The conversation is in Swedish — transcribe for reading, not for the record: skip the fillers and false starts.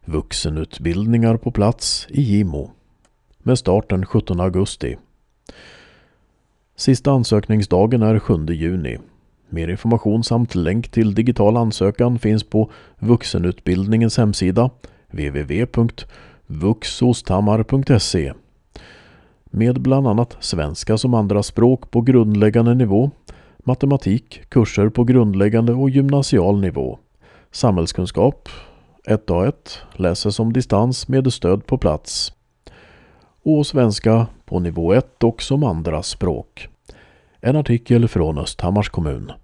Vuxenutbildningar på plats i Gimo. Med start den 17 augusti. Sista ansökningsdagen är 7 juni. Mer information samt länk till digital ansökan finns på vuxenutbildningens hemsida www.vuxosthammar.se med bland annat svenska som andra språk på grundläggande nivå, matematik, kurser på grundläggande och gymnasial nivå, samhällskunskap 1A1 läses som distans med stöd på plats och svenska på nivå 1 och som andra språk. En artikel från Östhammars kommun.